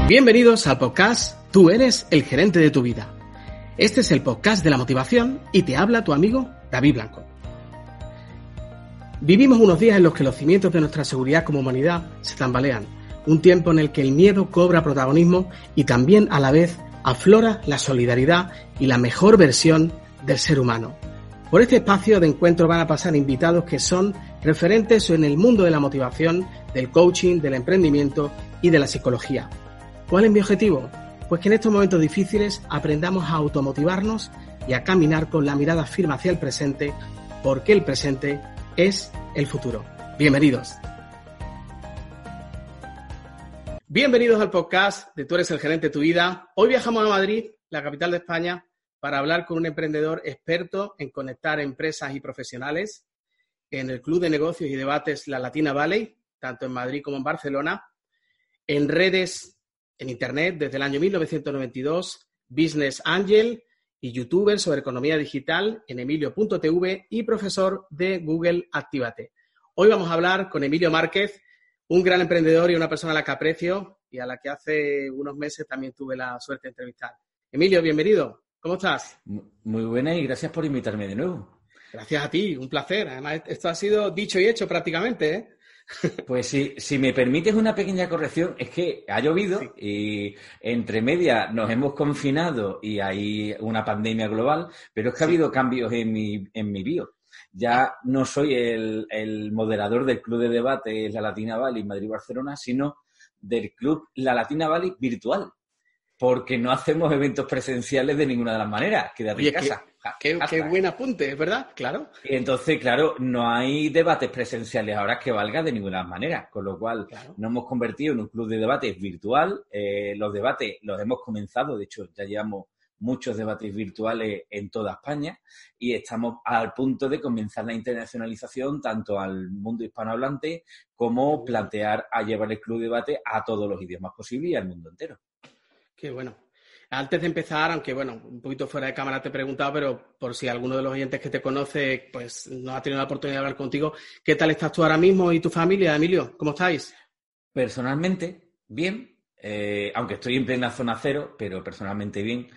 Bienvenidos al podcast Tú eres el gerente de tu vida. Este es el podcast de la motivación y te habla tu amigo David Blanco. Vivimos unos días en los que los cimientos de nuestra seguridad como humanidad se tambalean. Un tiempo en el que el miedo cobra protagonismo y también a la vez aflora la solidaridad y la mejor versión del ser humano. Por este espacio de encuentro van a pasar invitados que son referentes en el mundo de la motivación, del coaching, del emprendimiento y de la psicología. ¿Cuál es mi objetivo? Pues que en estos momentos difíciles aprendamos a automotivarnos y a caminar con la mirada firme hacia el presente, porque el presente es el futuro. Bienvenidos. Bienvenidos al podcast de Tú eres el gerente de tu vida. Hoy viajamos a Madrid, la capital de España, para hablar con un emprendedor experto en conectar empresas y profesionales en el Club de Negocios y Debates La Latina Valley, tanto en Madrid como en Barcelona, en redes, en Internet desde el año 1992, Business Angel y youtuber sobre economía digital en emilio.tv y profesor de Google Actívate. Hoy vamos a hablar con Emilio Márquez, un gran emprendedor y una persona a la que aprecio y a la que hace unos meses también tuve la suerte de entrevistar. Emilio, bienvenido. ¿Cómo estás? Muy buena y gracias por invitarme de nuevo. Gracias a ti, un placer. Además, esto ha sido dicho y hecho prácticamente, ¿eh? Pues sí, si me permites una pequeña corrección, es que ha llovido y entre medias nos hemos confinado y hay una pandemia global, pero es que ha habido cambios en mi bio. Ya no soy el moderador del Club de Debate La Latina Valley Madrid-Barcelona, sino del Club La Latina Valley virtual, porque no hacemos eventos presenciales de ninguna de las maneras. Quédate en casa. Qué buen apunte, ¿verdad? Claro. Y entonces, claro, no hay debates presenciales ahora que valga de ninguna manera, con lo cual nos hemos convertido en un club de debates virtual. Los debates los hemos comenzado, de hecho ya llevamos muchos debates virtuales en toda España y estamos al punto de comenzar la internacionalización tanto al mundo hispanohablante como plantear a llevar el club de debate a todos los idiomas posibles y al mundo entero. Qué bueno. Antes de empezar, aunque bueno, un poquito fuera de cámara te he preguntado, pero por si alguno de los oyentes que te conoce pues no ha tenido la oportunidad de hablar contigo, ¿qué tal estás tú ahora mismo y tu familia, Emilio? ¿Cómo estáis? Personalmente, bien, aunque estoy en plena zona cero, pero personalmente bien.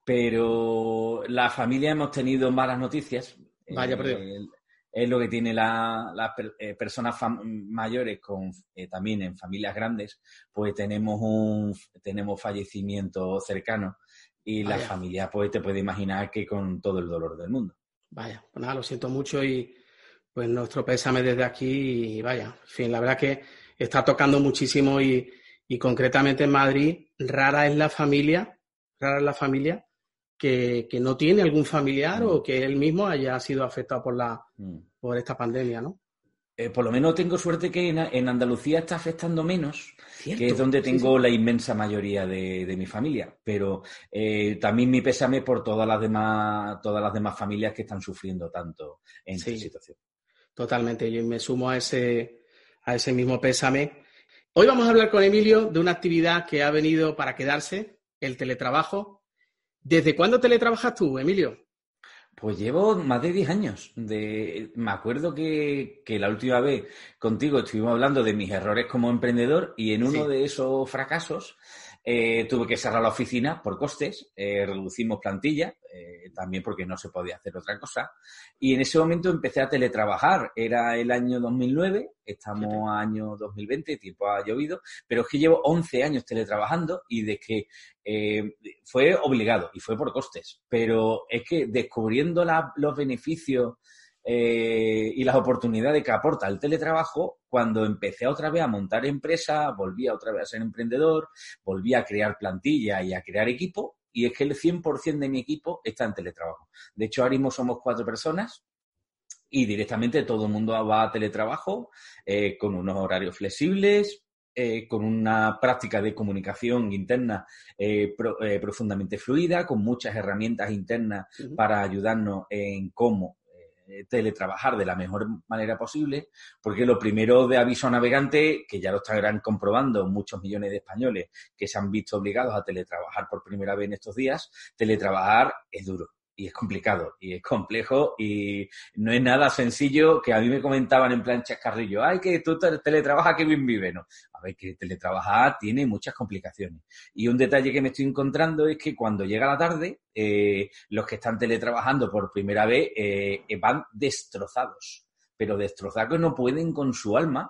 Pero la familia hemos tenido malas noticias. Vaya, por Dios. Es lo que tiene las personas mayores también en familias grandes, pues tenemos fallecimientos cercanos y la familia pues te puede imaginar que con todo el dolor del mundo. Vaya, pues nada, lo siento mucho y pues nuestro pésame desde aquí y vaya, en fin, la verdad que está tocando muchísimo y concretamente en Madrid rara es la familia que no tiene algún familiar o que él mismo haya sido afectado por esta pandemia, ¿no? Por lo menos tengo suerte que en Andalucía está afectando menos, ¿Cierto? Que es donde tengo la inmensa mayoría de mi familia. Pero también mi pésame por todas las demás familias que están sufriendo tanto en esta situación. Totalmente, yo me sumo a ese mismo pésame. Hoy vamos a hablar con Emilio de una actividad que ha venido para quedarse, el teletrabajo. ¿Desde cuándo teletrabajas tú, Emilio? Pues llevo más de 10 años. Me acuerdo que la última vez contigo estuvimos hablando de mis errores como emprendedor y en uno de esos fracasos tuve que cerrar la oficina por costes, reducimos plantilla, también porque no se podía hacer otra cosa. Y en ese momento empecé a teletrabajar. Era el año 2009, estamos año 2020, tiempo ha llovido, pero es que llevo 11 años teletrabajando y de que fue obligado y fue por costes. Pero es que descubriendo los beneficios y las oportunidades que aporta el teletrabajo, cuando empecé otra vez a montar empresa, volví otra vez a ser emprendedor, volví a crear plantilla y a crear equipo, y es que el 100% de mi equipo está en teletrabajo. De hecho, ahora mismo somos 4 personas y directamente todo el mundo va a teletrabajo con unos horarios flexibles, con una práctica de comunicación interna profundamente fluida, con muchas herramientas internas para ayudarnos en cómo teletrabajar de la mejor manera posible, porque lo primero de aviso a navegante, que ya lo estarán comprobando muchos millones de españoles que se han visto obligados a teletrabajar por primera vez en estos días, teletrabajar es duro. y es complicado, y es complejo, y no es nada sencillo, que a mí me comentaban en plan chascarrillo, ay, que tú teletrabajas, que bien vive, ¿no? A ver, que teletrabajar tiene muchas complicaciones. Y un detalle que me estoy encontrando es que cuando llega la tarde, los que están teletrabajando por primera vez van destrozados, pero destrozados que no pueden con su alma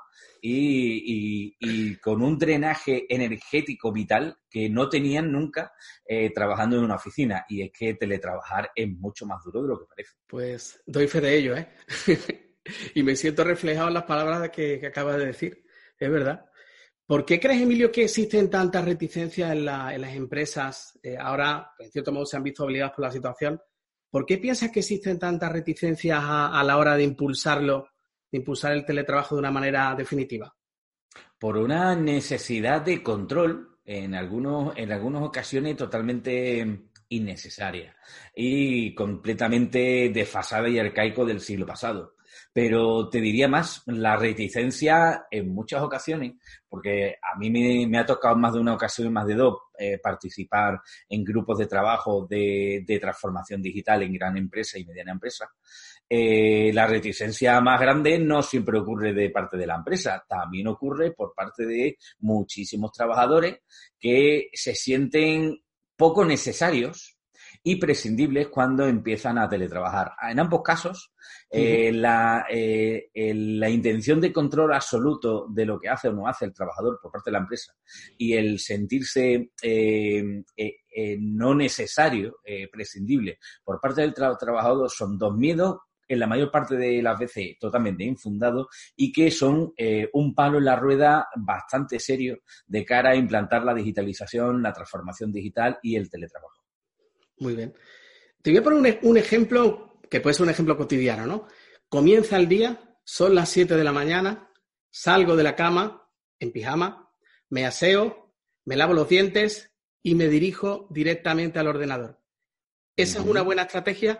y con un drenaje energético vital que no tenían nunca trabajando en una oficina. Y es que teletrabajar es mucho más duro de lo que parece. Pues doy fe de ello, ¿eh? Y me siento reflejado en las palabras que acabas de decir. Es verdad. ¿Por qué crees, Emilio, que existen tantas reticencias en las empresas? Ahora, en cierto modo, se han visto obligadas por la situación. ¿Por qué piensas que existen tantas reticencias a la hora de impulsar el teletrabajo de una manera definitiva? Por una necesidad de control, en algunas ocasiones totalmente innecesaria y completamente desfasada y arcaico del siglo pasado. Pero te diría más, la reticencia en muchas ocasiones, porque a mí me ha tocado más de una ocasión, más de dos, participar en grupos de trabajo de transformación digital en gran empresa y mediana empresa. La reticencia más grande no siempre ocurre de parte de la empresa, también ocurre por parte de muchísimos trabajadores que se sienten poco necesarios y prescindibles cuando empiezan a teletrabajar. En ambos casos, la intención de control absoluto de lo que hace o no hace el trabajador por parte de la empresa y el sentirse no necesario, prescindible por parte del trabajador son dos miedos en la mayor parte de las veces totalmente infundados y que son un palo en la rueda bastante serio de cara a implantar la digitalización, la transformación digital y el teletrabajo. Muy bien. Te voy a poner un ejemplo que puede ser un ejemplo cotidiano, ¿no? Comienza el día, son las 7 de la mañana, salgo de la cama en pijama, me aseo, me lavo los dientes y me dirijo directamente al ordenador. ¿Esa es una buena estrategia?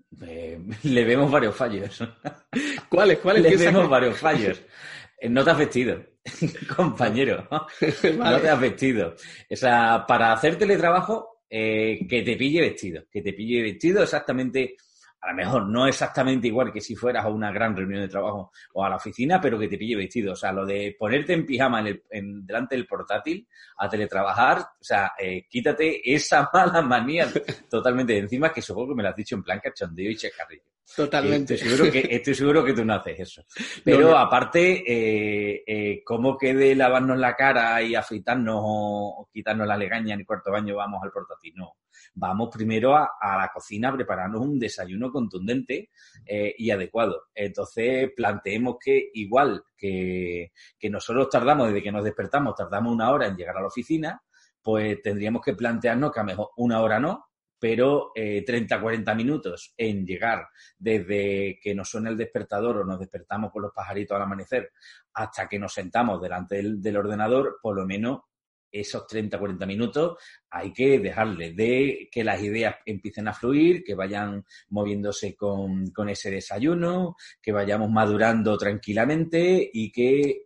Le vemos varios fallos. ¿Cuáles? Le vemos varios fallos. No te has vestido, compañero. Vale. No te has vestido. O sea, para hacer teletrabajo, que te pille vestido exactamente, a lo mejor no exactamente igual que si fueras a una gran reunión de trabajo o a la oficina, pero que te pille vestido. O sea, lo de ponerte en pijama delante del portátil a teletrabajar, o sea, quítate esa mala manía totalmente de encima, que supongo que me lo has dicho en plan cachondeo y chascarrillo. Totalmente. Estoy seguro que tú no haces eso. Pero no. Aparte, ¿cómo quede lavarnos la cara y afeitarnos o quitarnos la legaña en el cuarto baño vamos al portátil? No. Vamos primero a la cocina a prepararnos un desayuno contundente y adecuado. Entonces, planteemos que igual que nosotros tardamos, desde que nos despertamos, tardamos 1 hora en llegar a la oficina, pues tendríamos que plantearnos que a lo mejor 1 hora no, pero 30-40 minutos en llegar desde que nos suena el despertador o nos despertamos con los pajaritos al amanecer hasta que nos sentamos delante del ordenador, por lo menos esos 30-40 minutos hay que dejarle de que las ideas empiecen a fluir, que vayan moviéndose con ese desayuno, que vayamos madurando tranquilamente y que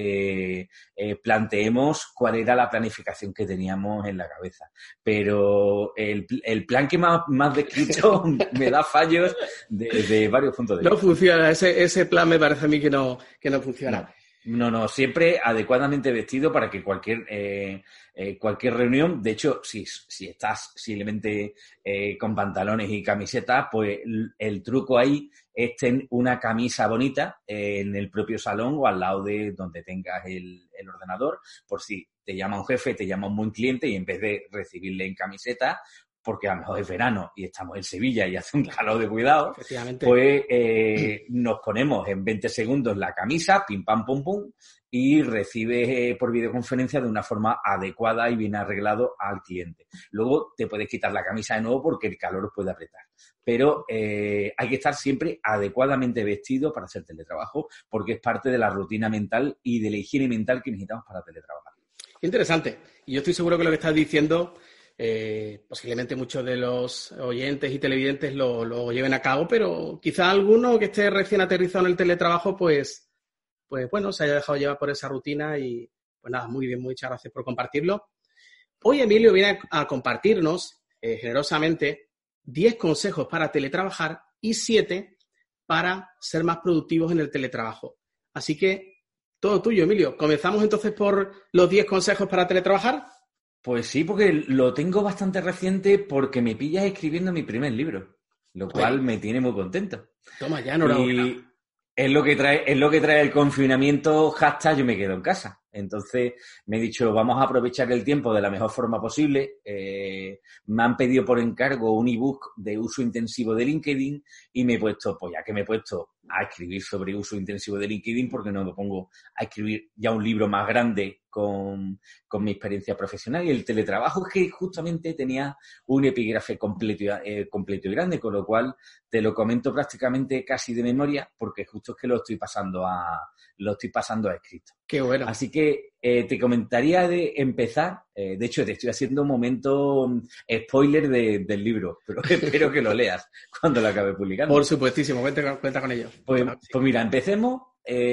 planteemos cuál era la planificación que teníamos en la cabeza. Pero el plan que más descrito me da fallos de varios puntos de vista. No funciona, ese plan me parece a mí que no funciona. No, siempre adecuadamente vestido para que cualquier reunión, de hecho, si estás simplemente con pantalones y camiseta, pues el truco ahí es tener una camisa bonita en el propio salón o al lado de donde tengas el ordenador, por si te llama un jefe, te llama un buen cliente y en vez de recibirle en camiseta, porque a lo mejor es verano y estamos en Sevilla y hace un calor de cuidado, pues nos ponemos en 20 segundos la camisa, pim, pam, pum, pum, y recibes por videoconferencia de una forma adecuada y bien arreglado al cliente. Luego te puedes quitar la camisa de nuevo porque el calor os puede apretar. Pero hay que estar siempre adecuadamente vestido para hacer teletrabajo porque es parte de la rutina mental y de la higiene mental que necesitamos para teletrabajar. Interesante. Y yo estoy seguro que lo que estás diciendo... posiblemente muchos de los oyentes y televidentes lo lleven a cabo, pero quizá alguno que esté recién aterrizado en el teletrabajo, pues bueno, se haya dejado llevar por esa rutina y pues nada, muy bien, muchas gracias por compartirlo. Hoy Emilio viene a compartirnos generosamente 10 consejos para teletrabajar y 7 para ser más productivos en el teletrabajo. Así que todo tuyo, Emilio. ¿Comenzamos entonces por los 10 consejos para teletrabajar? Pues sí, porque lo tengo bastante reciente porque me pillas escribiendo mi primer libro, lo cual me tiene muy contento. Toma ya, enhorabuena. Y es lo que trae el confinamiento, hashtag yo me quedo en casa. Entonces me he dicho, vamos a aprovechar el tiempo de la mejor forma posible. Me han pedido por encargo un ebook de uso intensivo de LinkedIn y me he puesto, pues ya que me he puesto a escribir sobre uso intensivo de LinkedIn, porque no me pongo a escribir ya un libro más grande con mi experiencia profesional. Y el teletrabajo es que justamente tenía un epígrafe completo y grande, con lo cual te lo comento prácticamente casi de memoria, porque justo es que lo estoy pasando a escrito. Qué bueno. Así que te comentaría de empezar. De hecho, te estoy haciendo un momento spoiler del libro, pero espero que lo leas cuando lo acabe publicando. Por supuestísimo, cuenta con ello. Pues mira, empecemos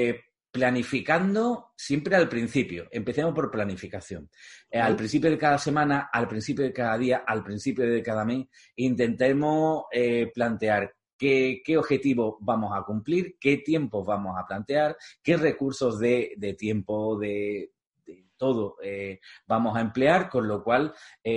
planificando siempre al principio. Empecemos por planificación. Al principio de cada semana, al principio de cada día, al principio de cada mes, intentemos plantear qué objetivos vamos a cumplir, qué tiempos vamos a plantear, qué recursos de tiempo, de todo vamos a emplear, con lo cual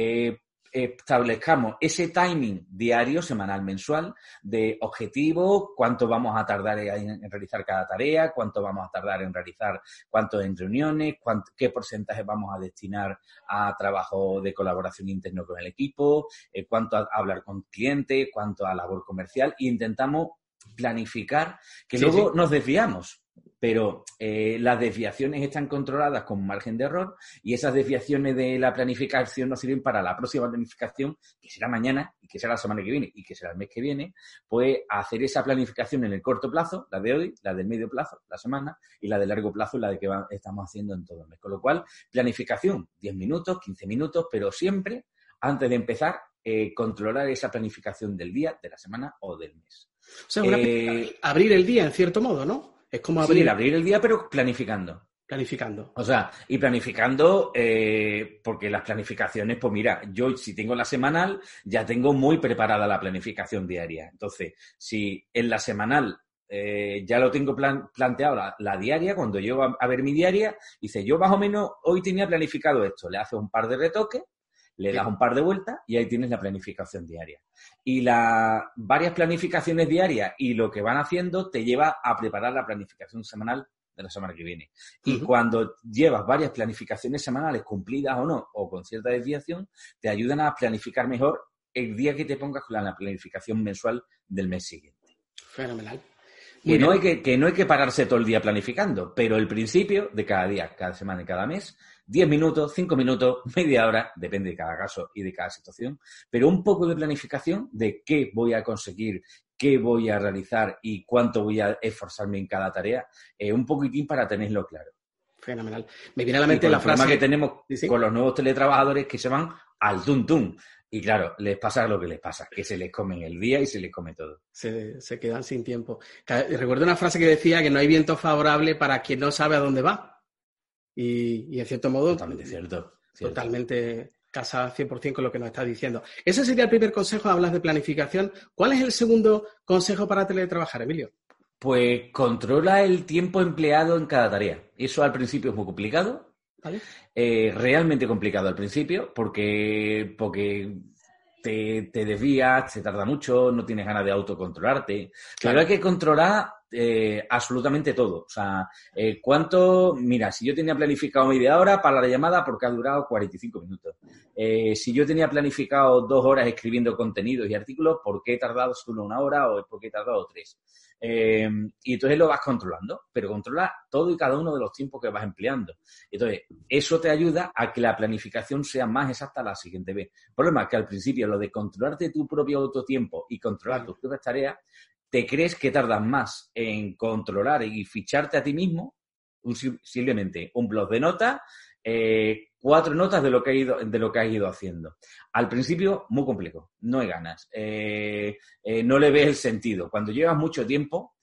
establezcamos ese timing diario, semanal, mensual, de objetivo, cuánto vamos a tardar en realizar cada tarea, cuánto vamos a tardar en realizar, cuánto en reuniones, qué porcentaje vamos a destinar a trabajo de colaboración interno con el equipo, cuánto a hablar con clientes, cuánto a labor comercial, e intentamos planificar, que luego nos desviamos. Pero las desviaciones están controladas con margen de error y esas desviaciones de la planificación nos sirven para la próxima planificación, que será mañana y que será la semana que viene y que será el mes que viene, pues hacer esa planificación en el corto plazo, la de hoy, la del medio plazo, la semana, y la de largo plazo, la de que estamos haciendo en todo el mes. Con lo cual, planificación, 10 minutos, 15 minutos, pero siempre, antes de empezar, controlar esa planificación del día, de la semana o del mes. O sea, abrir el día, en cierto modo, ¿no? Es como abrir el día, pero planificando. Planificando. O sea, y planificando, porque las planificaciones, pues mira, yo si tengo la semanal, ya tengo muy preparada la planificación diaria. Entonces, si en la semanal ya lo tengo planteado la diaria, cuando yo a ver mi diaria, dice, yo más o menos hoy tenía planificado esto, le haces un par de retoques, le das un par de vueltas y ahí tienes la planificación diaria. Y las varias planificaciones diarias y lo que van haciendo te lleva a preparar la planificación semanal de la semana que viene. Y cuando llevas varias planificaciones semanales cumplidas o no, o con cierta desviación, te ayudan a planificar mejor el día que te pongas con la planificación mensual del mes siguiente. Fenomenal. Que no hay que pararse todo el día planificando, pero el principio de cada día, cada semana y cada mes, 10 minutos, 5 minutos, media hora, depende de cada caso y de cada situación, pero un poco de planificación de qué voy a conseguir, qué voy a realizar y cuánto voy a esforzarme en cada tarea, un poquitín para tenerlo claro. Fenomenal. Me viene a la mente la frase que tenemos con los nuevos teletrabajadores que se van al tum-tum. Y claro, les pasa lo que les pasa, que se les comen el día y se les come todo. Se quedan sin tiempo. Recuerdo una frase que decía que no hay viento favorable para quien no sabe a dónde va. Y en cierto modo... Totalmente cierto. Totalmente casa 100% con lo que nos estás diciendo. Ese sería el primer consejo, hablas de planificación. ¿Cuál es el segundo consejo para teletrabajar, Emilio? Pues controla el tiempo empleado en cada tarea. Eso al principio es muy complicado. ¿Vale? Realmente complicado al principio porque te desvías, te tarda mucho, no tienes ganas de autocontrolarte. Claro. Pero hay que controlar absolutamente todo. O sea, mira, si yo tenía planificado media hora para la llamada porque ha durado 45 minutos. Si yo tenía planificado 2 horas escribiendo contenidos y artículos, ¿por qué he tardado solo 1 hora o por qué he tardado 3? Y entonces lo vas controlando, pero controla todo y cada uno de los tiempos que vas empleando. Entonces, eso te ayuda a que la planificación sea más exacta la siguiente vez. El problema es que al principio lo de controlarte tu propio autotiempo y controlar tus propias tareas, te crees que tardas más en controlar y ficharte a ti mismo, simplemente un blog de notas, 4 notas de lo que has ido haciendo. Al principio, muy complejo, no hay ganas, no le ves el sentido. Cuando llevas mucho tiempo,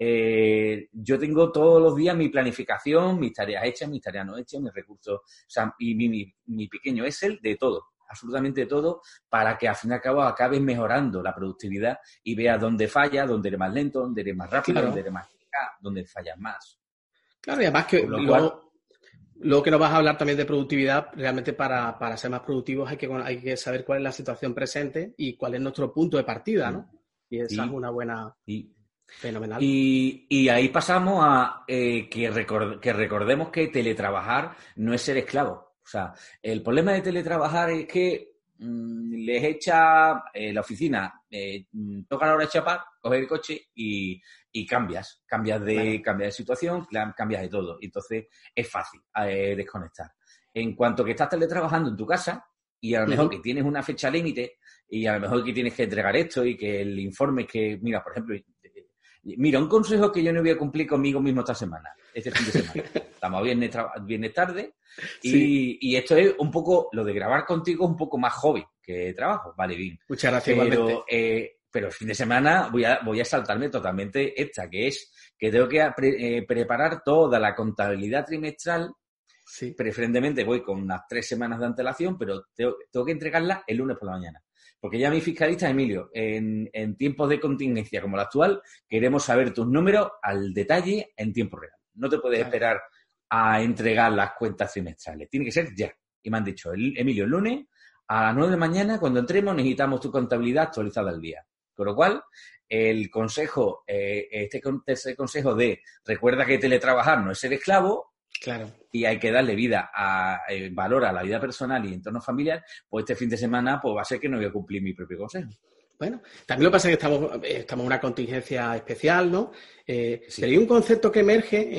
yo tengo todos los días mi planificación, mis tareas hechas, mis tareas no hechas, mis recursos, o sea, y mi pequeño Excel de todo. absolutamente todo para que al fin y al cabo acabes mejorando la productividad y veas dónde falla, dónde eres más lento, dónde eres más rápido, Claro. dónde eres más eficaz, dónde fallas más. Claro, y además que Con lo cual, luego que nos vas a hablar también de productividad, realmente para ser más productivos hay que saber cuál es la situación presente y cuál es nuestro punto de partida, ¿no? Y esa es una buena... Fenomenal. Y ahí pasamos a que recordemos que teletrabajar no es ser esclavo. O sea, el problema de teletrabajar es que les echa la oficina, toca la hora de chapar, coger el coche y cambias de situación, cambias de todo. Entonces es fácil desconectar. En cuanto que estás teletrabajando en tu casa y a lo mejor que tienes una fecha límite y a lo mejor que tienes que entregar esto y que el informe que, mira, por ejemplo, un consejo que yo no voy a cumplir conmigo mismo este fin de semana. Estamos viernes tarde y esto es un poco, lo de grabar contigo es un poco más hobby que trabajo, vale, bien. Muchas gracias, igualmente. Pero el fin de semana voy a saltarme totalmente esta, que es que tengo que preparar toda la contabilidad trimestral. Sí. Preferentemente voy con unas 3 semanas de antelación, pero tengo que entregarla el lunes por la mañana. Porque ya mi fiscalista, Emilio, en tiempos de contingencia como la actual, queremos saber tus números al detalle en tiempo real. No te puedes esperar a entregar las cuentas trimestrales. Tiene que ser ya. Y me han dicho, Emilio, el lunes a las 9 de la mañana, cuando entremos, necesitamos tu contabilidad actualizada al día. Con lo cual, el consejo, este consejo de recuerda que teletrabajar no es ser esclavo, claro, y hay que darle vida valor a la vida personal y entorno familiar, pues este fin de semana pues va a ser que no voy a cumplir mi propio consejo. Bueno, también lo que pasa es que estamos en una contingencia especial, ¿no? Sí. Pero hay un concepto que emerge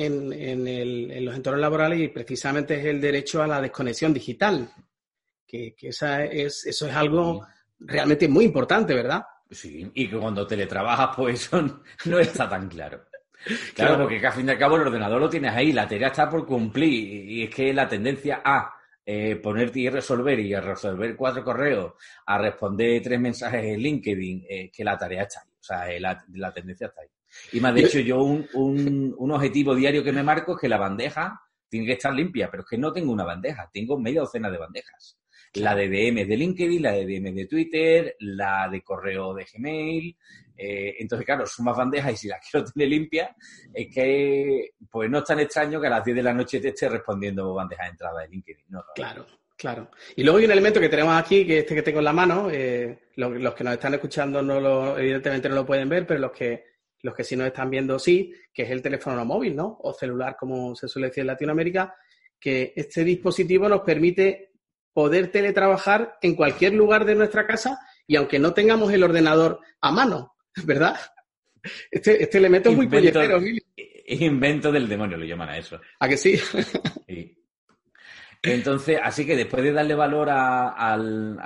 en los entornos laborales y precisamente es el derecho a la desconexión digital, que eso es algo realmente muy importante, ¿verdad? Sí, y que cuando teletrabajas pues eso no está tan claro. Claro, porque que al fin y al cabo el ordenador lo tienes ahí, la tarea está por cumplir y es que la tendencia a ponerte y a resolver 4 correos, a responder 3 mensajes en LinkedIn, que la tarea está ahí, o sea, la tendencia está ahí. Y más de hecho yo un objetivo diario que me marco es que la bandeja tiene que estar limpia, pero es que no tengo una bandeja, tengo media docena de bandejas. La de DMs de LinkedIn, la de DMs de Twitter, la de correo de Gmail. Entonces, claro, son más bandejas y si las quiero tener limpias, es que pues no es tan extraño que a las 10 de la noche te esté respondiendo bandejas de entrada de LinkedIn. No, Claro. Y luego hay un elemento que tenemos aquí, que que tengo en la mano. Los que nos están escuchando evidentemente no lo pueden ver, pero los que sí nos están viendo sí, que es el teléfono móvil, ¿no? O celular, como se suele decir en Latinoamérica, que este dispositivo nos permite poder teletrabajar en cualquier lugar de nuestra casa y aunque no tengamos el ordenador a mano, ¿verdad? Este elemento es muy puñetero, Emilio. Invento del demonio, lo llaman a eso. ¿A que sí? Sí. Entonces, así que después de darle valor a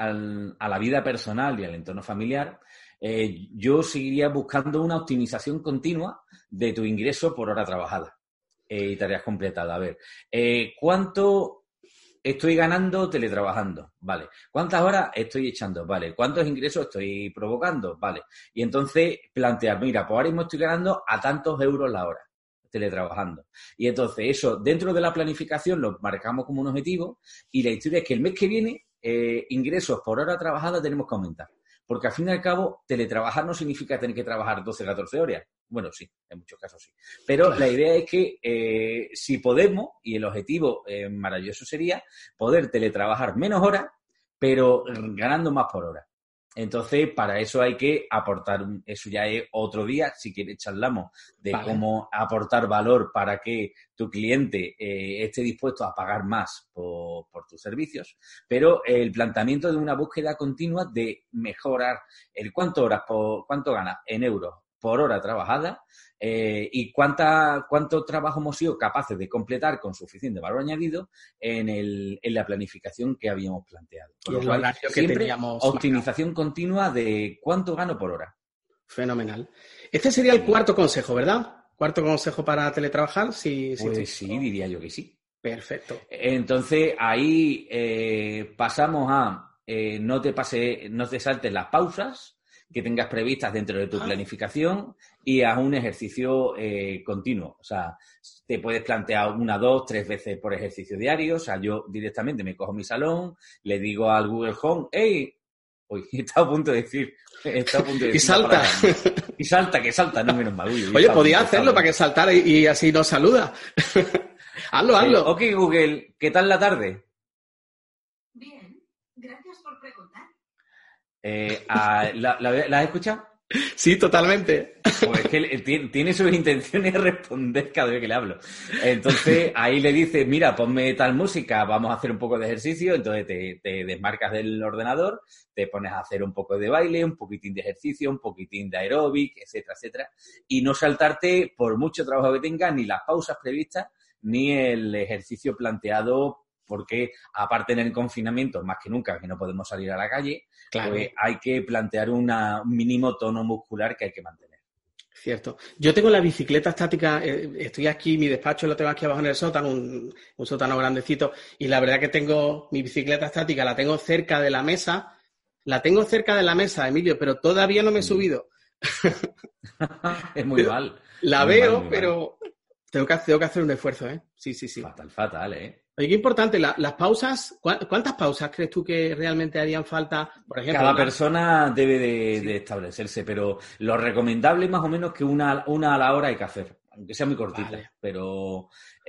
la vida personal y al entorno familiar, yo seguiría buscando una optimización continua de tu ingreso por hora trabajada y tareas completadas. A ver, ¿cuánto estoy ganando teletrabajando? Vale. ¿Cuántas horas estoy echando? Vale. ¿Cuántos ingresos estoy provocando? Vale. Y entonces plantear, mira, pues ahora mismo estoy ganando a tantos euros la hora teletrabajando. Y entonces eso, dentro de la planificación lo marcamos como un objetivo y la historia es que el mes que viene ingresos por hora trabajada tenemos que aumentar. Porque al fin y al cabo, teletrabajar no significa tener que trabajar 12, 14 horas. Bueno, sí, en muchos casos sí. Pero la idea es que si podemos, y el objetivo maravilloso sería poder teletrabajar menos horas, pero ganando más por hora. Entonces, para eso hay que aportar, eso ya es otro día, si quieres charlamos de cómo aportar valor para que tu cliente esté dispuesto a pagar más por tus servicios, pero el planteamiento de una búsqueda continua de mejorar el cuánto ganas en euros por hora trabajada y cuánto trabajo hemos sido capaces de completar con suficiente valor añadido en la planificación que habíamos planteado. Por lo cual, siempre optimización continua de cuánto gano por hora. Fenomenal. Este sería el cuarto consejo, ¿verdad? Cuarto consejo para teletrabajar. Sí, diría yo que sí. Perfecto. Entonces, ahí pasamos a no te saltes las pausas, que tengas previstas dentro de tu planificación y haz un ejercicio continuo. O sea, te puedes plantear 1, 2, 3 veces por ejercicio diario. O sea, yo directamente me cojo mi salón, le digo al Google Home, ¡hey! Uy, está a punto de decir y salta. Y salta, que salta, no menos mal. Oye, podía hacerlo para que saltara y así nos saluda. hazlo. Ok, Google, ¿qué tal la tarde? Bien, gracias por preguntar. ¿La has escuchado? Sí, totalmente. Pues es que tiene sus intenciones de responder cada vez que le hablo. Entonces, ahí le dices, mira, ponme tal música, vamos a hacer un poco de ejercicio. Entonces te desmarcas del ordenador, te pones a hacer un poco de baile, un poquitín de ejercicio, un poquitín de aeróbic, etcétera, etcétera. Y no saltarte, por mucho trabajo que tengas, ni las pausas previstas, ni el ejercicio planteado, porque aparte en el confinamiento, más que nunca, que no podemos salir a la calle, claro, pues hay que plantear un mínimo tono muscular que hay que mantener. Cierto. Yo tengo la bicicleta estática, estoy aquí, mi despacho lo tengo aquí abajo en el sótano, un sótano grandecito, y la verdad que tengo mi bicicleta estática, la tengo cerca de la mesa, Emilio, pero todavía no me he subido. Es muy mal. La veo, pero tengo que hacer un esfuerzo, ¿eh? Sí. Fatal, ¿eh? Oye, qué importante, las pausas, ¿cuántas pausas crees tú que realmente harían falta? Por ejemplo, cada persona debe de establecerse, pero lo recomendable es más o menos que una a la hora hay que hacer, aunque sea muy cortita. Vale. Pero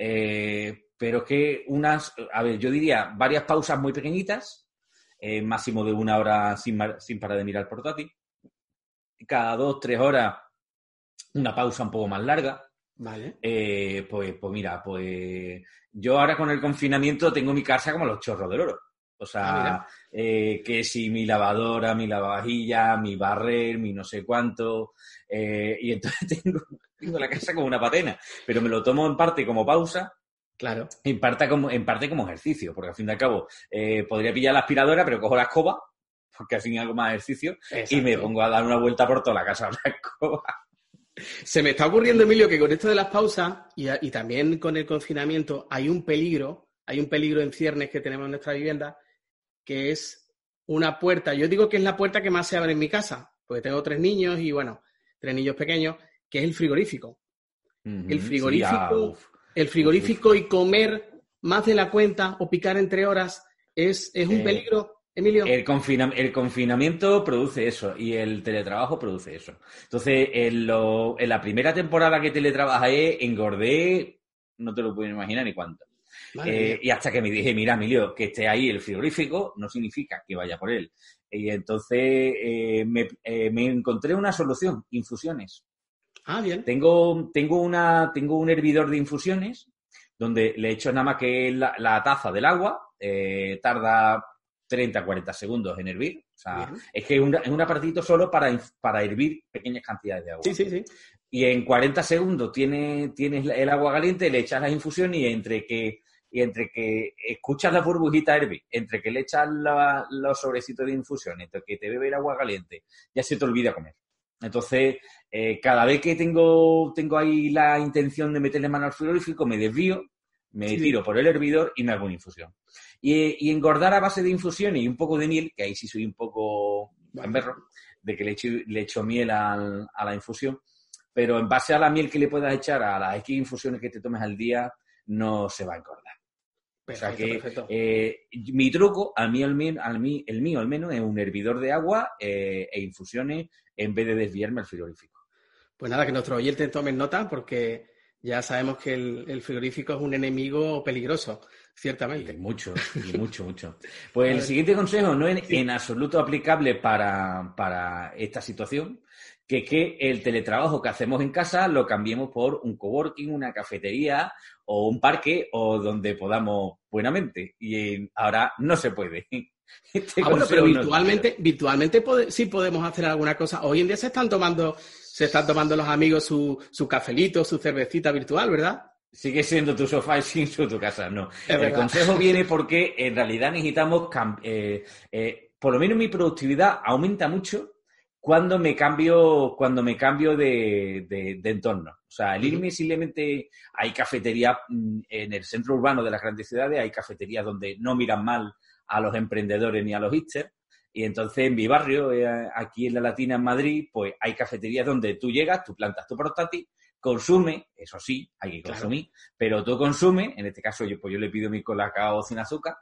es que yo diría varias pausas muy pequeñitas, máximo de 1 hora sin parar de mirar el portátil. Cada 2, 3 horas una pausa un poco más larga. Vale. Pues mira, yo ahora con el confinamiento tengo mi casa como los chorros del oro. O sea, que si mi lavadora, mi lavavajillas, mi barrer, mi no sé cuánto. Y entonces tengo la casa como una patena. Pero me lo tomo en parte como pausa. Claro. En parte como ejercicio. Porque al fin y al cabo podría pillar la aspiradora, pero cojo la escoba, porque así hago más ejercicio. Exacto. Y me pongo a dar una vuelta por toda la casa con la escoba. Se me está ocurriendo, Emilio, que con esto de las pausas y también con el confinamiento hay un peligro en ciernes que tenemos en nuestra vivienda, que es una puerta. Yo digo que es la puerta que más se abre en mi casa, porque tengo 3 niños y, 3 niños pequeños, que es el frigorífico. Uh-huh. El frigorífico y comer más de la cuenta o picar entre horas es un peligro. Emilio. El confinamiento produce eso y el teletrabajo produce eso. Entonces, en la primera temporada que teletrabajé, engordé, no te lo puedes imaginar ni cuánto. Y hasta que me dije, mira, Emilio, que esté ahí el frigorífico no significa que vaya por él. Y entonces me encontré una solución, infusiones. Ah, bien. Tengo un hervidor de infusiones donde le echo nada más que la taza del agua, tarda 30-40 segundos en hervir. O sea, es que es un aparatito solo para hervir pequeñas cantidades de agua. Sí. Y en 40 segundos tienes el agua caliente, le echas las infusiones y entre que escuchas la burbujita hervir, entre que le echas los sobrecitos de infusión, entre que te bebe el agua caliente, ya se te olvida comer. Entonces, cada vez que tengo ahí la intención de meterle mano al frigorífico, me desvío, me tiro por el hervidor y me hago una infusión. Y engordar a base de infusión y un poco de miel, que ahí sí soy un poco gamberro, de que le echo miel a la infusión, pero en base a la miel que le puedas echar a las X infusiones que te tomes al día, no se va a engordar. Perfecto. Mi truco, el mío al menos, es un hervidor de agua e infusiones en vez de desviarme al frigorífico. Pues nada, que nuestros oyentes tomen nota porque ya sabemos que el frigorífico es un enemigo peligroso, ciertamente. Y mucho. Pues el siguiente consejo no es en absoluto aplicable para esta situación, que es que el teletrabajo que hacemos en casa lo cambiemos por un coworking, una cafetería o un parque o donde podamos buenamente. Y ahora no se puede. Pero virtualmente sí podemos hacer alguna cosa. Hoy en día se están tomando los amigos su cafelito, su cervecita virtual, ¿verdad? Sigue siendo tu sofá y sin tu casa, no. El consejo viene porque en realidad necesitamos, por lo menos mi productividad aumenta mucho cuando me cambio de entorno. O sea, el irme simplemente, hay cafeterías en el centro urbano de las grandes ciudades, hay cafeterías donde no miran mal a los emprendedores ni a los hipsters. Y entonces en mi barrio, aquí en La Latina, en Madrid, pues hay cafeterías donde tú llegas, tú plantas tu portátil, consume, eso sí, hay que consumir, pero tú consumes, en este caso yo le pido mi colacao sin azúcar,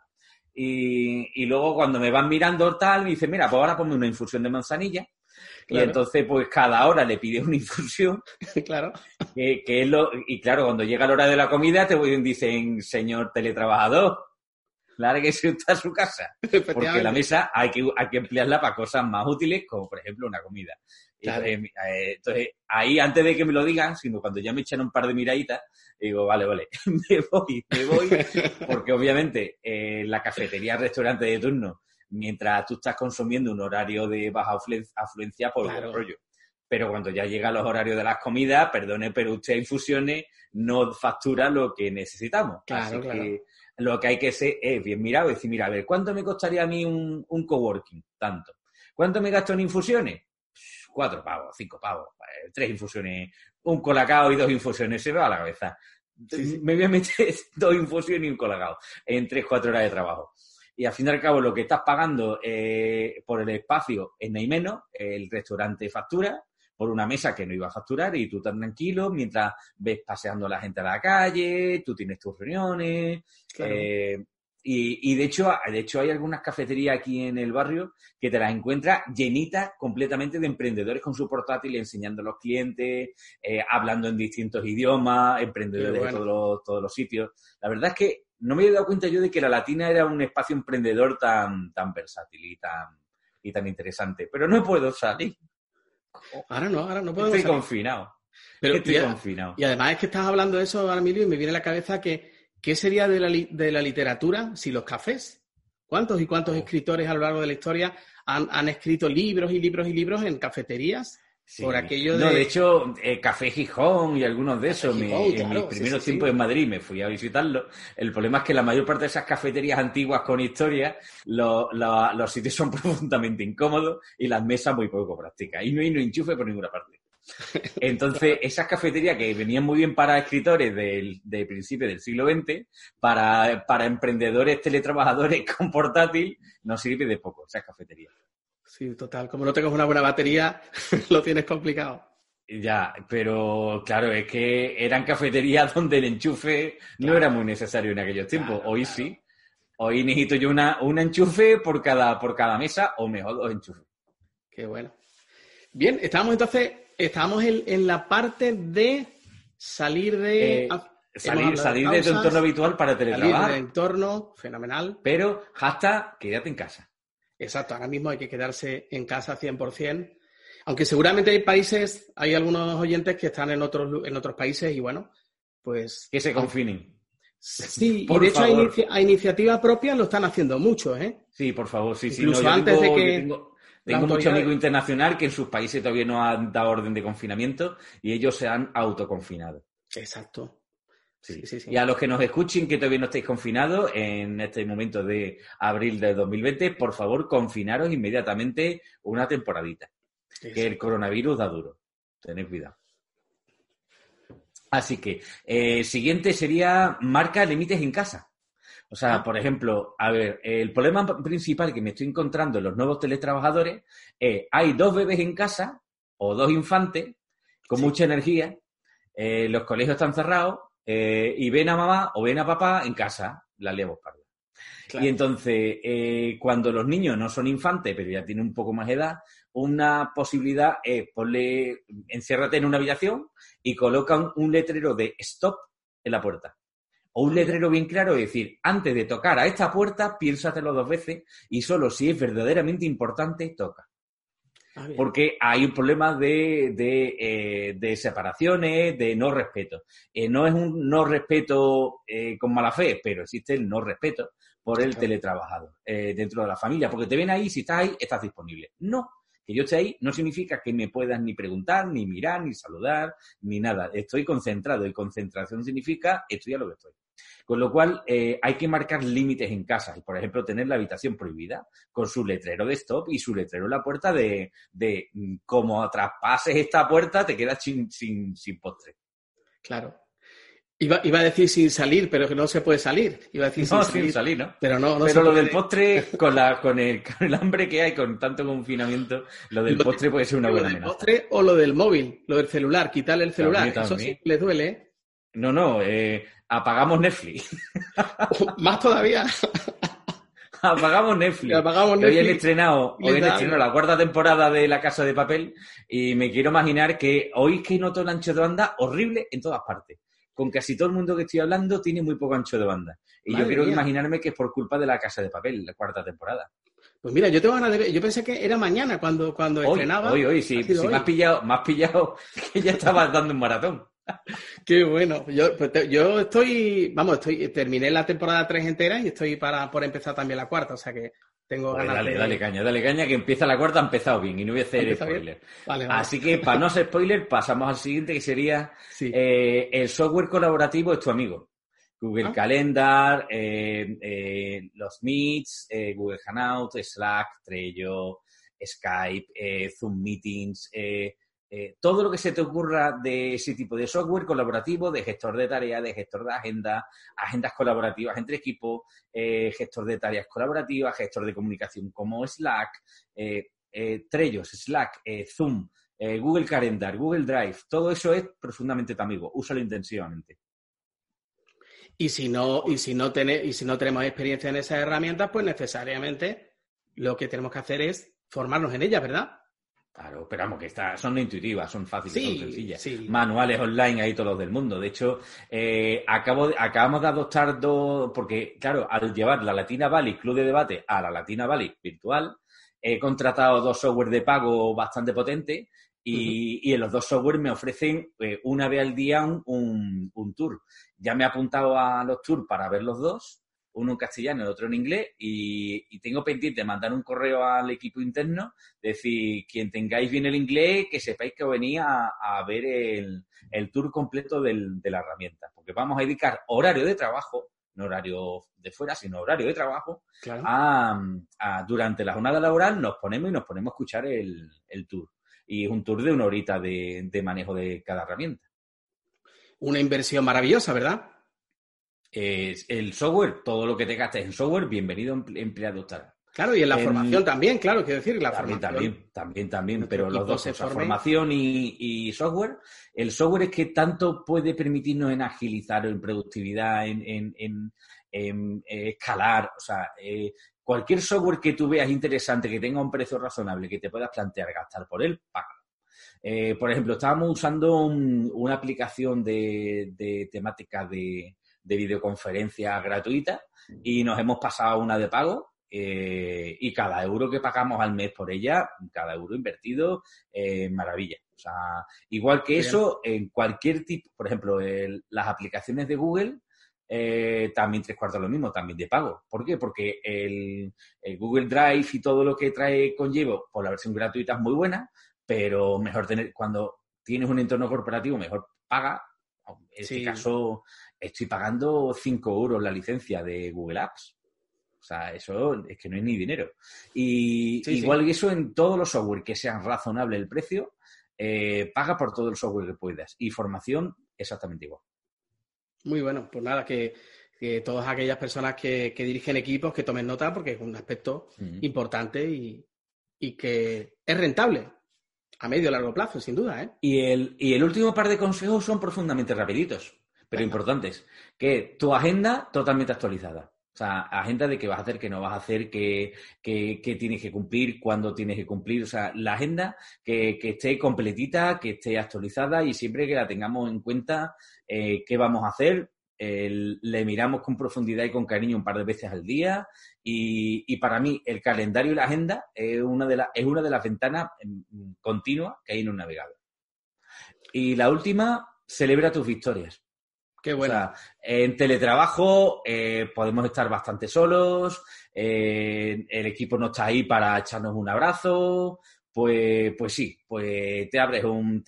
y luego cuando me van mirando tal, me dicen, mira, pues ahora ponme una infusión de manzanilla. Claro. Y entonces, pues cada hora le pides una infusión. Claro. Que es y claro, cuando llega la hora de la comida, dicen, señor teletrabajador, lárguese usted a su casa. Porque la mesa hay que emplearla para cosas más útiles, como por ejemplo una comida. Claro. Entonces, ahí antes de que me lo digan, sino cuando ya me echan un par de miraditas, digo, vale, me voy, porque obviamente la cafetería, restaurante de turno, mientras tú estás consumiendo un horario de baja afluencia, por buen rollo. Pero cuando ya llegan los horarios de las comidas, perdone, pero usted a infusiones no factura lo que necesitamos. Claro, así que lo que hay que ser es bien mirado y decir, mira, a ver, ¿cuánto me costaría a mí un coworking? Tanto. ¿Cuánto me gasto en infusiones? 4 pavos, 5 pavos, 3 infusiones, un colacao y 2 infusiones, se me va a la cabeza. Sí. Me voy a meter 2 infusiones y un colacao en 3-4 horas de trabajo. Y al fin y al cabo lo que estás pagando por el espacio es nada y menos, el restaurante factura por una mesa que no iba a facturar y tú estás tranquilo mientras ves paseando a la gente a la calle, tú tienes tus reuniones. Claro. Y de hecho hay algunas cafeterías aquí en el barrio que te las encuentras llenitas completamente de emprendedores con su portátil enseñando a los clientes, hablando en distintos idiomas, emprendedores de todos los sitios. La verdad es que no me he dado cuenta yo de que La Latina era un espacio emprendedor tan versátil y tan interesante. Pero no puedo salir. Ahora no podemos salir. Estoy confinado. Confinado. Y además es que estás hablando de eso, Emilio, y me viene a la cabeza que ¿qué sería de la literatura sin los cafés? ¿Cuántos y cuántos escritores a lo largo de la historia han escrito libros y libros y libros en cafeterías? Sí. Por aquello de... No, de hecho, Café Gijón y algunos de esos, en mis primeros tiempos en Madrid me fui a visitarlo. El problema es que la mayor parte de esas cafeterías antiguas con historia, los sitios son profundamente incómodos y las mesas muy poco prácticas. Y no hay enchufe por ninguna parte. Entonces, esas cafeterías que venían muy bien para escritores de principios del siglo XX, para emprendedores teletrabajadores con portátil, no sirve de poco esas cafeterías. Sí, total. Como no tengas una buena batería, lo tienes complicado. Ya, pero claro, es que eran cafeterías donde el enchufe no era muy necesario en aquellos tiempos. Hoy sí. Hoy necesito yo un enchufe por cada mesa, o mejor 2 enchufes. Qué bueno. Bien, estábamos en la parte de salir de... salir de tu entorno habitual para teletrabajar. Salir del entorno, fenomenal. Pero hasta quédate en casa. Exacto, ahora mismo hay que quedarse en casa 100%. Aunque seguramente hay algunos oyentes que están en otros países y bueno, pues... Que se confinen. Sí, y de hecho a iniciativa propia lo están haciendo muchos, ¿eh? Sí, por favor, sí. Incluso antes de que... Tengo mucho amigo internacional que en sus países todavía no han dado orden de confinamiento y ellos se han autoconfinado. Exacto. Sí. Y a los que nos escuchen que todavía no estáis confinados en este momento de abril de 2020, por favor, confinaros inmediatamente una temporadita. Exacto. Que el coronavirus da duro. Tened cuidado. Así que, siguiente sería marca límites en casa. O sea, por ejemplo, a ver, el problema principal que me estoy encontrando en los nuevos teletrabajadores es, hay 2 bebés en casa o 2 infantes con mucha energía, los colegios están cerrados y ven a mamá o ven a papá en casa, la liamos parda. Claro. Y entonces, cuando los niños no son infantes, pero ya tienen un poco más de edad, una posibilidad es enciérrate en una habitación y colocan un letrero de stop en la puerta. O un letrero bien claro, es decir, antes de tocar a esta puerta, piénsatelo 2 veces y solo si es verdaderamente importante, toca. Porque hay un problema de separaciones, de no respeto. No es un no respeto con mala fe, pero existe el no respeto por el teletrabajador dentro de la familia. Porque te ven ahí, si estás ahí, estás disponible. No. Que yo esté ahí no significa que me puedas ni preguntar, ni mirar, ni saludar, ni nada. Estoy concentrado y concentración significa estoy a lo que estoy. Con lo cual, hay que marcar límites en casa y, por ejemplo, tener la habitación prohibida con su letrero de stop y su letrero en la puerta de como traspases esta puerta te quedas sin postre. Claro. Iba a decir sin salir, pero que no se puede salir. Iba a decir No, sin salir, ¿no? pero no Pero se lo puede. del postre, con el hambre que hay, con tanto confinamiento, lo del postre puede ser una buena ¿Lo del amenaza. postre o lo del móvil? Lo del celular, quitarle el celular. También, Eso sí también. les duele, ¿eh? No, apagamos Netflix. Más todavía. Apagamos Netflix. Apagamos Que hoy han Netflix estrenado, y les da la cuarta temporada de La Casa de Papel y me quiero imaginar que hoy es que noto el ancho de banda horrible en todas partes. Con casi todo el mundo que estoy hablando tiene muy poco ancho de banda. Y Madre yo quiero mía. imaginarme que es por culpa de La Casa de Papel, la cuarta temporada. Pues mira, yo tengo ganas de ver. Yo pensé que era mañana cuando estrenaba. Hoy, sí, Ha sido sí hoy. me has pillado que ya estabas dando un maratón. Qué bueno. Yo terminé la temporada 3 entera y estoy por empezar también la cuarta, o sea que tengo Pues ganas de... dale caña, que empieza la cuarta, ha empezado bien y no voy a hacer ¿Empieza bien? spoiler. Vale. Así que, para no hacer spoiler, pasamos al siguiente, que sería Sí. el software colaborativo es tu amigo. Google Calendar, los Meets, Google Hangouts, Slack, Trello, Skype, Zoom Meetings, todo lo que se te ocurra de ese tipo de software colaborativo, de gestor de tareas, de gestor de agenda, agendas colaborativas entre equipos, gestor de tareas colaborativas, gestor de comunicación como Slack, Trello, Slack, Zoom, Google Calendar, Google Drive, todo eso es profundamente tu amigo. Úsalo intensivamente. Y si no tenemos experiencia en esas herramientas, pues necesariamente lo que tenemos que hacer es formarnos en ellas, ¿verdad? Claro, pero vamos, que son intuitivas, son fáciles, Sí, son sencillas. sí. Manuales online ahí todos los del mundo. De hecho, acabamos de adoptar porque claro, al llevar la Latina Valley Club de Debate a la Latina Valley virtual, he contratado 2 software de pago bastante potentes y en los 2 software me ofrecen una vez al día un tour. Ya me he apuntado a los tours para ver los 2, uno en castellano y otro en inglés, y tengo pendiente de mandar un correo al equipo interno, decir, quien tengáis bien el inglés, que sepáis que venís a ver el tour completo de la herramienta, porque vamos a dedicar horario de trabajo, no horario de fuera, sino horario de trabajo, claro. Durante la jornada laboral nos ponemos a escuchar el tour. Y es un tour de 1 horita de manejo de cada herramienta. Una inversión maravillosa, ¿verdad? El software, todo lo que te gastes en software, bienvenido empleado estará. Claro, y en la formación también, claro, quiero decir, la formación. También, pero los dos cosas, formación y software. El software es que tanto puede permitirnos en agilizar, en productividad, en escalar, o sea, cualquier software que tú veas interesante, que tenga un precio razonable, que te puedas plantear gastar por él, págalo. Por ejemplo, estábamos usando una aplicación de temática de videoconferencia gratuita y nos hemos pasado a una de pago. Y cada euro que pagamos al mes por ella, cada euro invertido, maravilla. O sea, igual que eso, en cualquier tipo, por ejemplo, las aplicaciones de Google, también 3/4 lo mismo, también de pago. ¿Por qué? Porque el Google Drive y todo lo que trae conllevo, por la versión gratuita es muy buena, pero mejor cuando tienes un entorno corporativo, mejor paga. En este caso, estoy pagando 5 euros la licencia de Google Apps. O sea, eso es que no es ni dinero. Y igual que eso en todos los software que sean razonable el precio, paga por todo el software que puedas. Y formación, exactamente igual. Muy bueno, pues nada, que todas aquellas personas que dirigen equipos que tomen nota porque es un aspecto importante y que es rentable a medio y largo plazo, sin duda, ¿eh? Y el último par de consejos son profundamente rapiditos, pero importantes. Que tu agenda totalmente actualizada. O sea, agenda de qué vas a hacer, qué no vas a hacer, qué tienes que cumplir, cuándo tienes que cumplir. O sea, la agenda que esté completita, que esté actualizada y siempre que la tengamos en cuenta qué vamos a hacer, le miramos con profundidad y con cariño un par de veces al día. Y para mí el calendario y la agenda es una de las ventanas continuas que hay en un navegador. Y la última, celebra tus victorias. Qué bueno. O sea, en teletrabajo podemos estar bastante solos, el equipo no está ahí para echarnos un abrazo, pues sí, pues te abres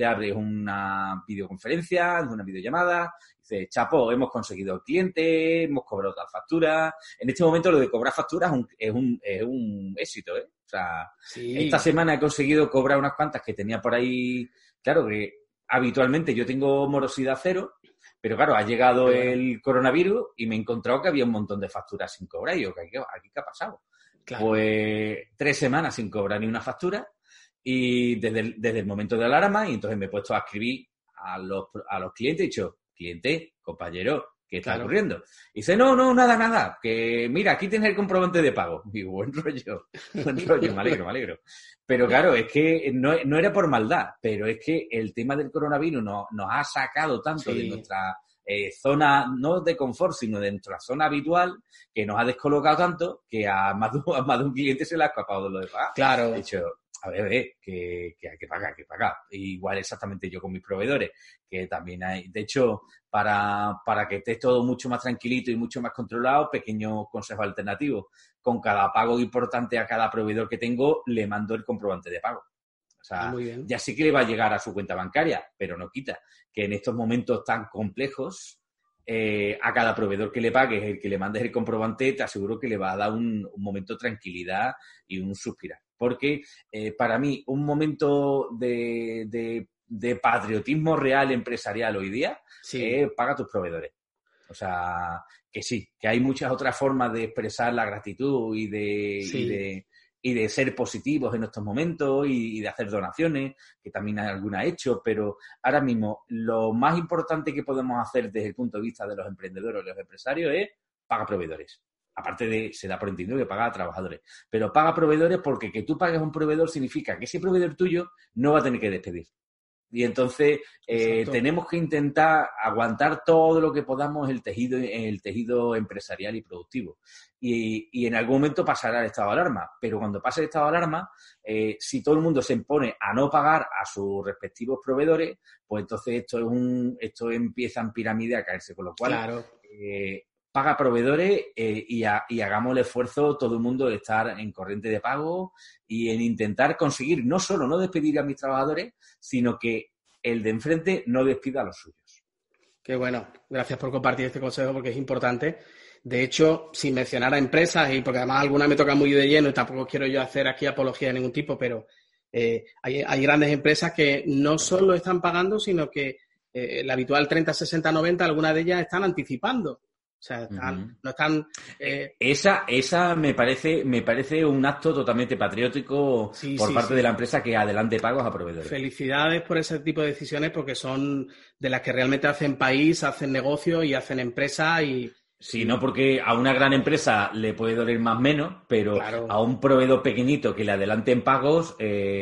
una videoconferencia, una videollamada, dices, chapo, hemos conseguido el cliente, hemos cobrado tal factura. En este momento lo de cobrar facturas es un éxito, ¿eh? O sea, esta semana he conseguido cobrar unas cuantas que tenía por ahí, claro que habitualmente yo tengo morosidad cero, Pero claro, ha llegado el coronavirus y me he encontrado que había un montón de facturas sin cobrar. Y yo, ¿aquí qué ha pasado? Claro. Pues 3 semanas sin cobrar ni una factura y desde el momento de la alarma, y entonces me he puesto a escribir a los clientes y he dicho, cliente, compañero, ¿qué está ocurriendo? Y dice, no, nada, que mira, aquí tienes el comprobante de pago. Y buen rollo, me alegro. Pero claro, es que no era por maldad, pero es que el tema del coronavirus nos ha sacado tanto de nuestra zona, no de confort, sino de nuestra zona habitual, que nos ha descolocado tanto que a más de un cliente se le ha escapado de lo de pagar. Claro. De hecho, a ver, que hay que pagar. Igual exactamente yo con mis proveedores, que también hay. De hecho, para que esté todo mucho más tranquilito y mucho más controlado, pequeño consejo alternativo. Con cada pago importante a cada proveedor que tengo, le mando el comprobante de pago. O sea, ya sí que le va a llegar a su cuenta bancaria, pero no quita que en estos momentos tan complejos, a cada proveedor que le pagues, el que le mandes el comprobante, te aseguro que le va a dar un momento de tranquilidad y un suspirar. Porque para mí un momento de patriotismo real empresarial hoy día es paga a tus proveedores. O sea, que sí, que hay muchas otras formas de expresar la gratitud y de ser positivos en estos momentos y de hacer donaciones, que también hay alguna hecho, pero ahora mismo lo más importante que podemos hacer desde el punto de vista de los emprendedores y los empresarios es pagar proveedores. Aparte de, se da por entendido que paga a trabajadores. Pero paga proveedores porque que tú pagues a un proveedor significa que ese proveedor tuyo no va a tener que despedir. Y entonces tenemos que intentar aguantar todo lo que podamos el tejido empresarial y productivo. Y en algún momento pasará el estado de alarma. Pero cuando pase el estado de alarma, si todo el mundo se impone a no pagar a sus respectivos proveedores, pues entonces esto empieza en pirámide a caerse. Con lo cual, paga proveedores y hagamos el esfuerzo todo el mundo de estar en corriente de pago y en intentar conseguir no solo no despedir a mis trabajadores, sino que el de enfrente no despida a los suyos. Qué bueno. Gracias por compartir este consejo porque es importante. De hecho, sin mencionar a empresas, y porque además algunas me tocan muy de lleno y tampoco quiero yo hacer aquí apología de ningún tipo, pero hay grandes empresas que no solo están pagando, sino que el habitual 30, 60, 90, algunas de ellas están anticipando. O sea, no están... Esa me parece un acto totalmente patriótico por parte de la empresa que adelante pagos a proveedores. Felicidades por ese tipo de decisiones porque son de las que realmente hacen país, hacen negocio y hacen empresa y... Sí, no porque a una gran empresa le puede doler más o menos, pero a un proveedor pequeñito que le adelanten pagos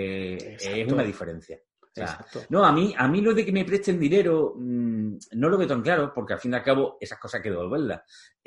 es una diferencia. O sea, no, a mí lo de que me presten dinero no lo veo tan claro porque al fin y al cabo esas cosas hay que devolverlas.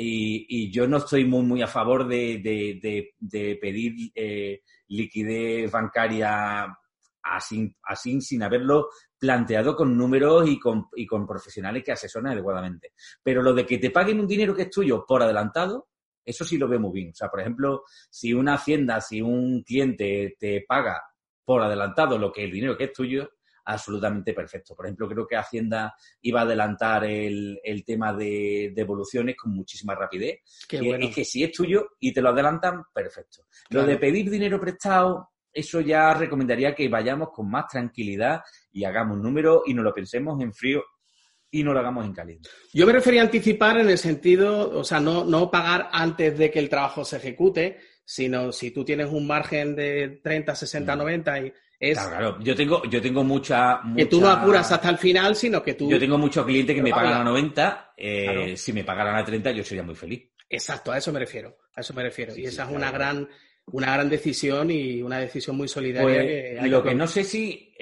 Y yo no estoy muy a favor de pedir liquidez bancaria así sin haberlo planteado con números y con profesionales que asesoren adecuadamente. Pero lo de que te paguen un dinero que es tuyo por adelantado, eso sí lo veo muy bien. O sea, por ejemplo, si una hacienda, si un cliente te paga por adelantado lo que el dinero que es tuyo, absolutamente perfecto. Por ejemplo, creo que Hacienda iba a adelantar el tema de devoluciones con muchísima rapidez. Y que si es tuyo y te lo adelantan, perfecto. Claro. Lo de pedir dinero prestado, eso ya recomendaría que vayamos con más tranquilidad y hagamos números y nos lo pensemos en frío y no lo hagamos en caliente. Yo me refería a anticipar en el sentido, o sea, no pagar antes de que el trabajo se ejecute, sino si tú tienes un margen de 30, 60, 90 y es... Claro. Yo tengo mucha... Que tú no apuras hasta el final, sino que tú... Yo tengo muchos clientes que me pagan a 90, claro. Si me pagaran a 30 yo sería muy feliz. Exacto, a eso me refiero. Sí, y esa es una gran decisión y una decisión muy solidaria. Pues, que no sé si,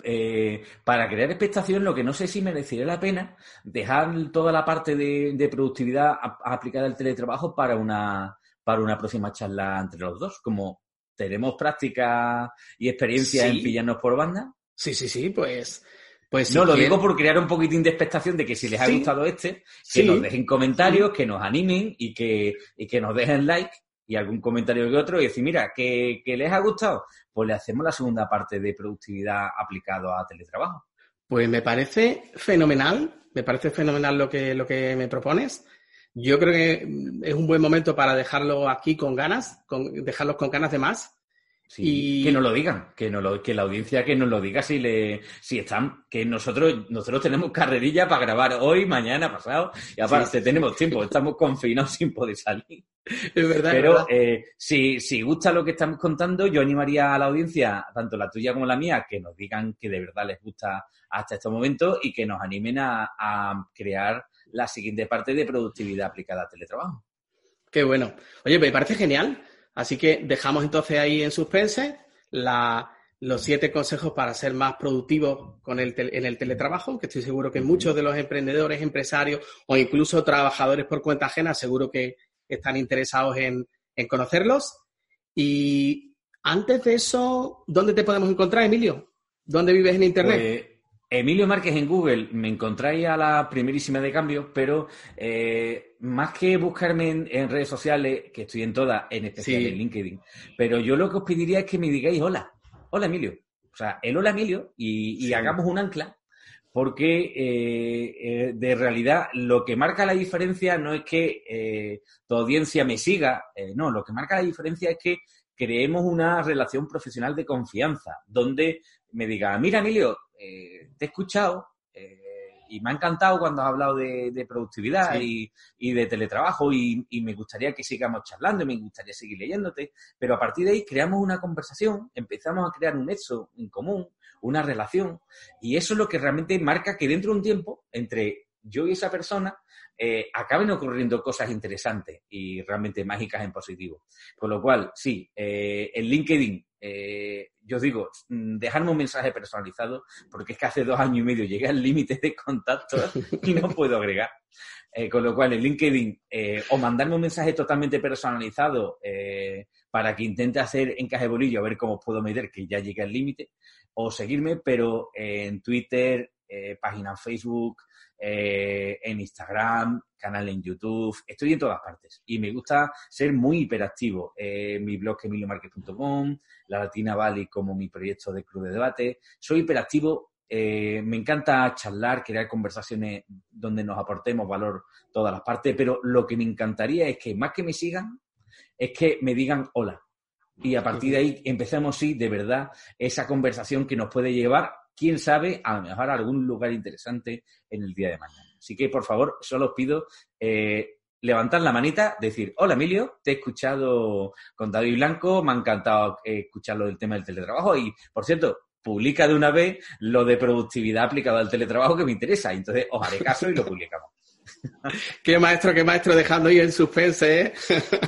para crear expectación, lo que no sé si merecería la pena dejar toda la parte de productividad aplicada al teletrabajo para una próxima charla entre los dos, como tenemos práctica y experiencia en pillarnos por banda. Sí, pues no, lo digo por crear un poquitín de expectación de que si les ha gustado que nos dejen comentarios, que nos animen y que nos dejen like y algún comentario que otro y decir, mira, que les ha gustado, pues le hacemos la segunda parte de productividad aplicado a teletrabajo. Pues me parece fenomenal lo que me propones. Yo creo que es un buen momento para dejarlo aquí con ganas, dejarlos con ganas de más. Sí, que nos lo digan, que la audiencia que nos lo diga si están, que nosotros tenemos carrerilla para grabar hoy, mañana, pasado, y aparte tenemos tiempo, estamos confinados sin poder salir. Es verdad, Pero es verdad. si gusta lo que estamos contando, yo animaría a la audiencia, tanto la tuya como la mía, que nos digan que de verdad les gusta hasta estos momentos y que nos animen a crear la siguiente parte de productividad aplicada al teletrabajo. Qué bueno. Oye, me parece genial. Así que dejamos entonces ahí en suspense los 7 consejos para ser más productivos en el teletrabajo, que estoy seguro que muchos de los emprendedores, empresarios o incluso trabajadores por cuenta ajena seguro que están interesados en conocerlos. Y antes de eso, ¿dónde te podemos encontrar, Emilio? ¿Dónde vives en Internet? Pues, Emilio Márquez en Google, me encontráis a la primerísima de cambio, pero más que buscarme en redes sociales, que estoy en todas, en especial en LinkedIn, pero yo lo que os pediría es que me digáis hola Emilio. O sea, el hola Emilio y hagamos un ancla, porque de realidad lo que marca la diferencia no es que tu audiencia me siga, no, lo que marca la diferencia es que creemos una relación profesional de confianza, donde me diga, mira Emilio, te he escuchado y me ha encantado cuando has hablado de productividad y de teletrabajo y me gustaría que sigamos charlando y me gustaría seguir leyéndote, pero a partir de ahí creamos una conversación, empezamos a crear un nexo en común, una relación, y eso es lo que realmente marca que dentro de un tiempo, entre yo y esa persona, acaben ocurriendo cosas interesantes y realmente mágicas en positivo. Con lo cual, sí, en LinkedIn, yo os digo, dejarme un mensaje personalizado, porque es que hace 2 años y medio llegué al límite de contactos y no puedo agregar. Con lo cual, en LinkedIn, o mandarme un mensaje totalmente personalizado para que intente hacer encaje bolillo, a ver cómo puedo meter que ya llegué al límite, o seguirme, pero en Twitter, página en Facebook, en Instagram, canal en YouTube, estoy en todas partes y me gusta ser muy hiperactivo. Mi blog emiliomarquez.com, La Latina Valley como mi proyecto de club de debate. Soy hiperactivo, me encanta charlar, crear conversaciones donde nos aportemos valor todas las partes, pero lo que me encantaría es que más que me sigan, es que me digan hola. Y a partir de ahí empecemos, sí, de verdad, esa conversación que nos puede llevar, quién sabe, a lo mejor a algún lugar interesante en el día de mañana. Así que, por favor, solo os pido levantar la manita, decir, hola Emilio, te he escuchado con David Blanco, me ha encantado escuchar lo del tema del teletrabajo y, por cierto, publica de una vez lo de productividad aplicada al teletrabajo que me interesa. Entonces, os haré caso y lo publicamos. Qué maestro, dejando ahí en suspense, ¿eh?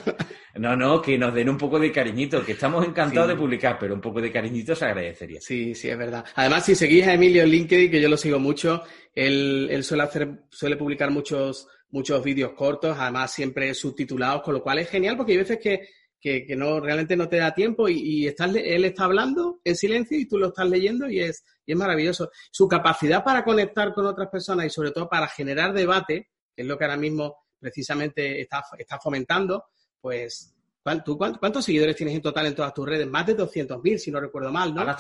No, que nos den un poco de cariñito, que estamos encantados de publicar, pero un poco de cariñito se agradecería. Sí, es verdad. Además, si seguís a Emilio en LinkedIn, que yo lo sigo mucho, él suele publicar muchos vídeos cortos, además siempre subtitulados, con lo cual es genial porque hay veces que no realmente no te da tiempo y él está hablando en silencio y tú lo estás leyendo y es maravilloso. Su capacidad para conectar con otras personas y sobre todo para generar debate, que es lo que ahora mismo precisamente está fomentando, pues, ¿cuántos seguidores tienes en total en todas tus redes? Más de 200.000, si no recuerdo mal, ¿no? Ahora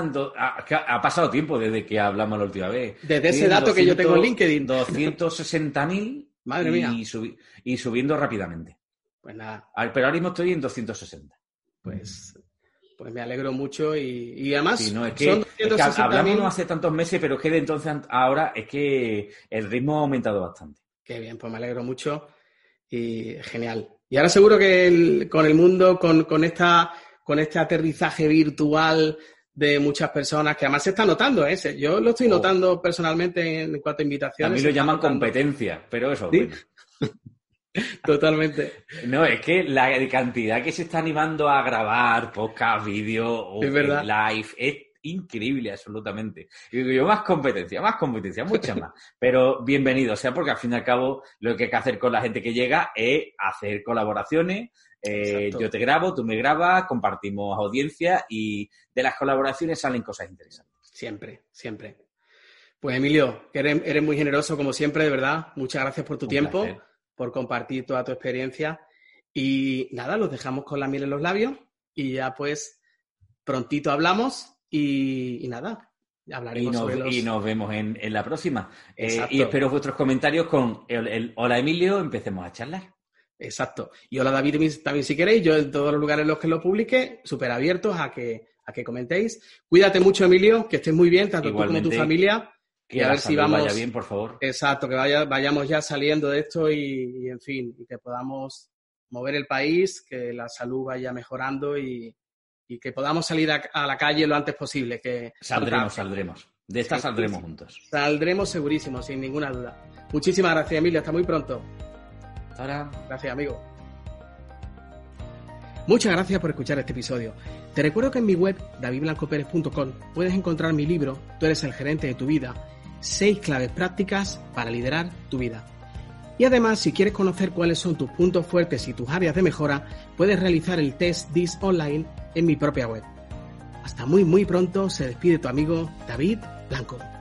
ha pasado tiempo desde que hablamos la última vez. Desde ese dato que yo tengo en LinkedIn. 260.000 Madre mía. Y subiendo rápidamente. Pues nada. Pero ahora mismo estoy en 260. Pues me alegro mucho y además sí, no, es son que hablamos no hace tantos meses, pero es que de entonces ahora es que el ritmo ha aumentado bastante. Qué bien, pues me alegro mucho y genial. Y ahora seguro que con el mundo, con este aterrizaje virtual de muchas personas, que además se está notando, ¿eh? Yo lo estoy notando personalmente en cuanto a invitaciones. A mí lo llaman competencia, pero eso ¿Sí? Bueno. Totalmente. No, es que la cantidad que se está animando a grabar podcast, vídeo o live es increíble, absolutamente. Y digo yo, más competencia, mucha más. Pero bienvenido, o sea, porque al fin y al cabo lo que hay que hacer con la gente que llega es hacer colaboraciones. Yo te grabo, tú me grabas, compartimos audiencia y de las colaboraciones salen cosas interesantes. Siempre. Pues Emilio, eres muy generoso como siempre, de verdad. Muchas gracias por tu tiempo, por compartir toda tu experiencia. Y nada, los dejamos con la miel en los labios y ya pues prontito hablamos y nada, hablaremos y nos vemos en la próxima. Y espero vuestros comentarios con el hola Emilio, empecemos a charlar. Exacto. Y hola David también si queréis, yo en todos los lugares en los que lo publique, súper abiertos a que comentéis. Cuídate mucho, Emilio, que estés muy bien, tanto Igualmente, tú como tu familia. Que a ver si vamos... vaya bien, por favor. Exacto, que vayamos ya saliendo de esto y en fin, y que podamos mover el país, que la salud vaya mejorando y que podamos salir a la calle lo antes posible. Saldremos. De esta saldremos juntos. Saldremos segurísimo, sin ninguna duda. Muchísimas gracias, Emilio. Hasta muy pronto. Hasta ahora. Gracias, amigo. Muchas gracias por escuchar este episodio. Te recuerdo que en mi web, davidblancoperez.com, puedes encontrar mi libro, Tú eres el gerente de tu vida, 6 claves prácticas para liderar tu vida. Y además, si quieres conocer cuáles son tus puntos fuertes y tus áreas de mejora, puedes realizar el test DIS online en mi propia web. Hasta muy pronto, se despide tu amigo David Blanco.